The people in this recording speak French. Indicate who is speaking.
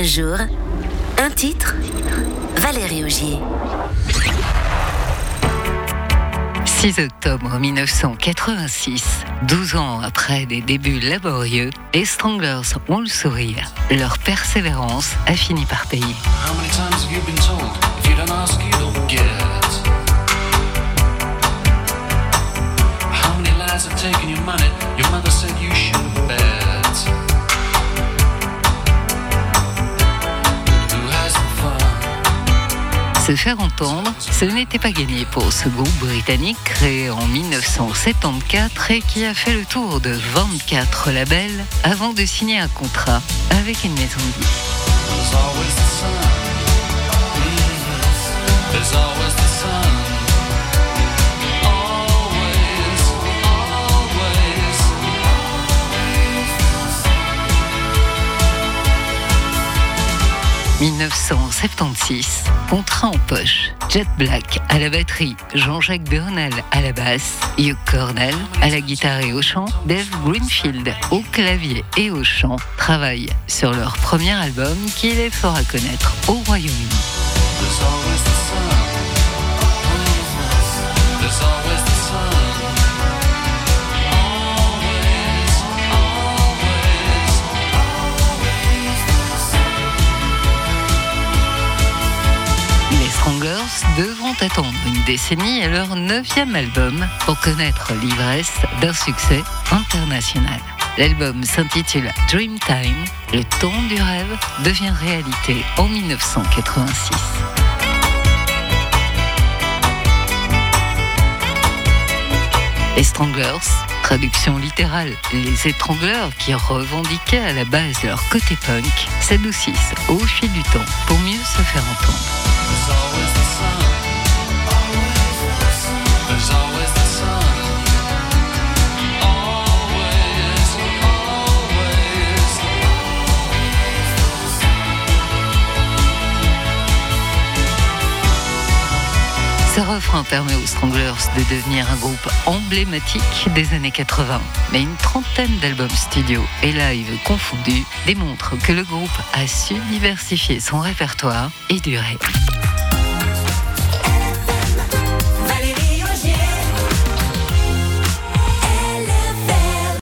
Speaker 1: Un jour, un titre, Valérie Augier.
Speaker 2: 6 octobre 1986, 12 ans après des débuts laborieux, les Stranglers ont le sourire. Leur persévérance a fini par payer.
Speaker 3: How many times have you been told? If you don't ask, you don't get. How many lies have taken your money? Your mother said you should bet. Who has the fun?
Speaker 2: Se faire entendre, ce n'était pas gagné pour ce groupe britannique créé en 1974 et qui a fait le tour de 24 labels avant de signer un contrat avec une maison de disques.
Speaker 3: There's always the sun. There's always the sun. Always, always.
Speaker 2: 1976, contrat en poche. Jet Black à la batterie, Jean-Jacques Bernal à la basse, Hugh Cornell à la guitare et au chant, Dave Greenfield au clavier et au chant travaillent sur leur premier album qui les fera connaître au Royaume-Uni.
Speaker 3: There's always the sun. There's always the sun. Always, always,
Speaker 2: Les Stranglers devront attendre une décennie à leur 9e album pour connaître l'ivresse d'un succès international. L'album s'intitule Dreamtime. Le temps du rêve devient réalité en 1986. Les Stranglers, traduction littérale, les étrangleurs qui revendiquaient à la base leur côté punk, s'adoucissent au fil du temps pour mieux se faire entendre.
Speaker 3: there's always the sun. There's always the sun. Always, always.
Speaker 2: Ce refrain permet aux Stranglers de devenir un groupe emblématique des années 80. Mais une trentaine d'albums studio et live confondus démontrent que le groupe a su diversifier son répertoire et durer.